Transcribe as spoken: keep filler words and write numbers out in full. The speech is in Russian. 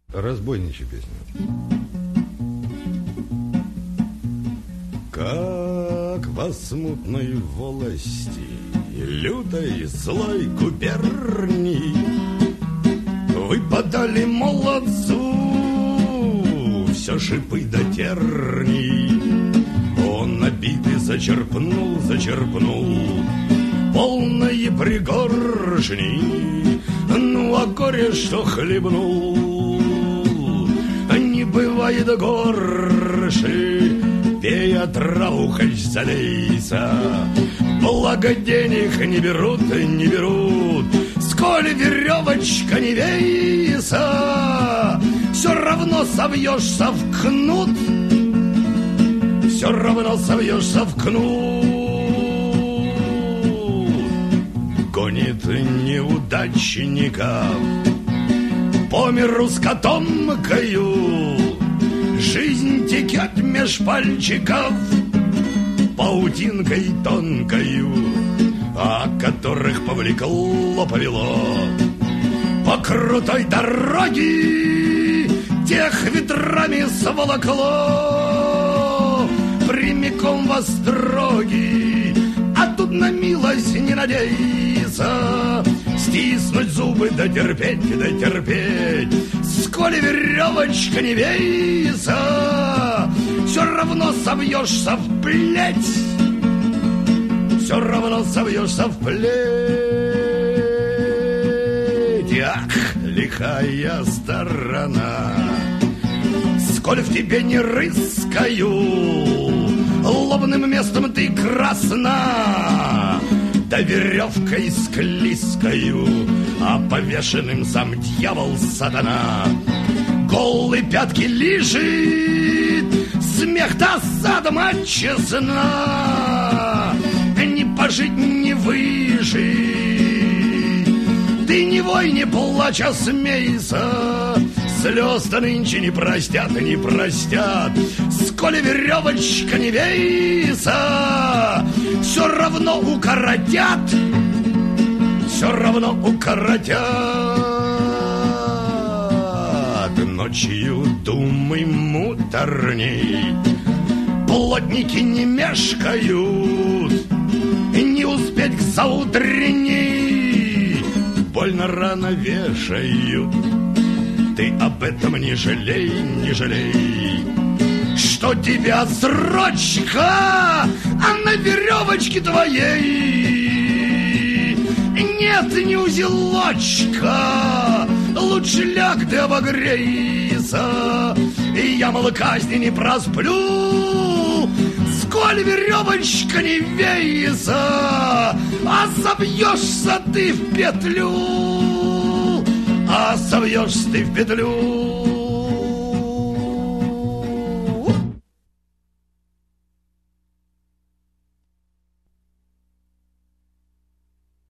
Разбойничья песня. Как во смутной волости, лютой злой губернии, вы подали молодцу все шипы до терний. Он обиды зачерпнул, зачерпнул полные пригоршни. Ну, а горе, что хлебнул, не бывает горше. Пей отраву, хоть залейся, благо денег не берут, не берут. Сколь веревочка не вейся, все равно совьешься в кнут, все равно совьешься в кнут. Гонит неудачников по миру с котомкою. Жизнь текет меж пальчиков паутинкой тонкою, о которых повлекло, повело по крутой дороге, тех ветрами сволокло прямиком во строги. А тут на милость не надейся, стиснуть зубы да терпеть, да терпеть. Сколь веревочка не вейся, все равно совьешься в плеть, все равно совьешься в плеть. Ах, лихая сторона, сколь в тебе не рыскаю, лобным местом ты красна, да веревкой склизкою, а повешенным сам дьявол сатана. Голые пятки лежит, смех досада мать честна. Не пожить, не выжить, ты не вой, не плачь, а смейся. Слез-то нынче не простят, не простят. Сколь веревочка не вейся, все равно укоротят, все равно укоротят. Ночью думай муторней, плотники не мешкают, не успеть к заутренней больно рано вешают. Ты об этом не жалей, не жалей, что тебя срочка, а на веревочке твоей нет ни узелочка. Лучше ляг ты обогрейся, и я, мол, казни не просплю. Сколь веревочка не вейся, а собьешься ты в петлю, а совьешься ты в петлю.